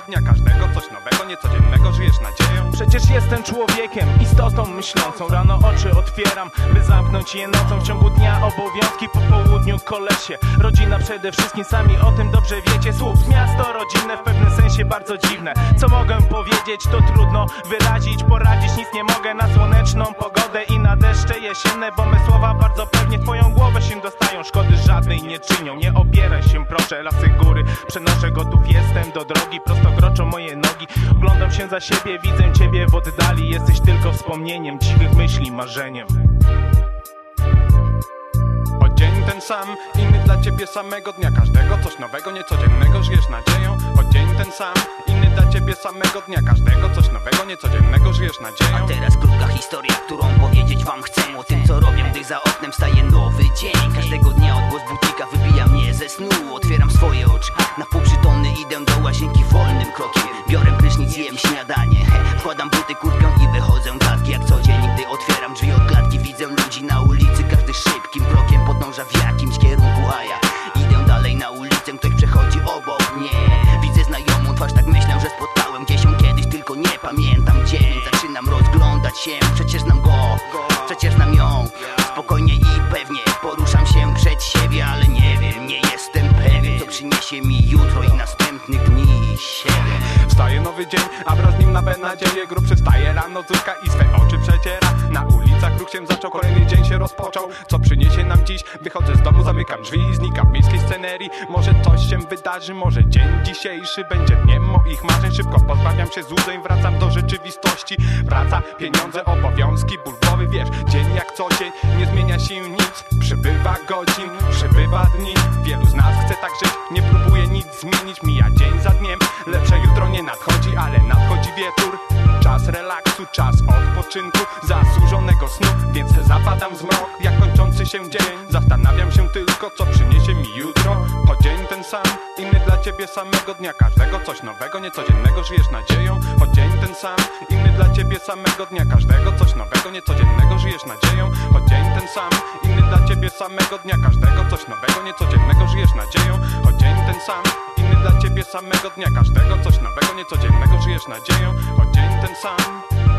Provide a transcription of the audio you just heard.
dnia, każdego coś nowego, niecodziennego, żyjesz nadzieją. Przecież jestem człowiekiem, istotą myślącą. Rano oczy otwieram, by zamknąć je nocą. W ciągu dnia obowiązki, po południu kolesie. Rodzina przede wszystkim, sami o tym dobrze wiecie. Słów miasto rodzinne, w pewnym sensie bardzo dziwne. Co mogę powiedzieć, to trudno wyrazić, poradzić nic nie mogę na słoneczną pogodę i na deszcze jesienne, bo me słowa bardzo pewnie w twoją głowę się dostają. Szkody żadnej nie czynią, nie opieraj się proszę. Lasy góry, przenoszę gotów jestem do drogi. Prosto kroczą moje nogi, oglądam się za siebie, widzę ciebie w oddali. Jesteś tylko wspomnieniem, cichych myśli, marzeniem. Choć dzień ten sam, inny dla ciebie samego dnia, każdego coś nowego, niecodziennego, żyjesz nadzieją. Choć dzień ten sam, inny dla ciebie samego dnia, każdego coś nowego, niecodziennego, żyjesz nadzieją. A teraz krótka historia, którą powiedzieć wam chcę. O tym co robię, gdy za oknem wstaje nowy dzień. Każdego dnia odgłos budzika wybija mnie ze snu. Otwieram swoje oczy, na półprzytomny idę do łazienki wolnym krokiem. Biorę prysznic, jem śniadanie, wkładam buty, kurtkę i wychodzę klatki jak co dzień. Gdy otwieram drzwi od klatki, widzę ludzi na ulicy. Każdy szybkim krokiem podąża w jakimś kierunku, a ja idę dalej na ulicę. Ktoś przechodzi obok mnie, widzę znajomą twarz, tak myślę, że spotkałem gdzieś ją kiedyś, tylko nie pamiętam dzień. Zaczynam rozglądać się, przecież znam go, przecież znam ją. Spokojnie i pewnie poruszam się przed siebie, ale nie wiem, nie jestem pewien, co przyniesie mi jutro i następnych dni siebie. Wstaje nowy dzień, a wraz z nim nawet nadzieję. Grubszy wstaje rano, córka i swe oczy przeciera. Na ulicach ruch się zaczął, kolejny dzień się rozpoczął. Co przyniesie nam dziś? Wychodzę z domu, zamykam drzwi i znikam w miejskiej scenerii. Może coś się wydarzy, może dzień dzisiejszy będzie dniem moich marzeń. Szybko pozbawiam się złudzeń, wracam do rzeczywistości. Praca, pieniądze, obowiązki, ból głowy, wiesz. Dzień jak co dzień, nie zmienia się nic. Przybywa godzin, przybywa dni. Wielu z nas chce tak żyć, nie próbuje nic zmienić. Mija dzień za dniem, lepsze jutro nie nadchodzi, ale nadchodzi wieczór. Czas relaksu, czas odpoczynku, zasłużonego snu, więc zapadam w zmrok jak kończący się dzień. Zastanawiam się tylko, co przyniesie mi jutro. Choć dzień ten sam, inny dla ciebie samego dnia, każdego coś nowego, niecodziennego, żyjesz nadzieją. Choć dzień ten sam, inny dla ciebie samego dnia, każdego coś nowego, niecodziennego, żyjesz nadzieją. Choć dzień ten sam, inny dla ciebie samego dnia, każdego coś nowego, niecodziennego, żyjesz nadzieją. Choć dzień ten sam, inny dla ciebie samego dnia, każdego coś nowego, niecodziennego, żyjesz nadzieją. Choć dzień ten sam.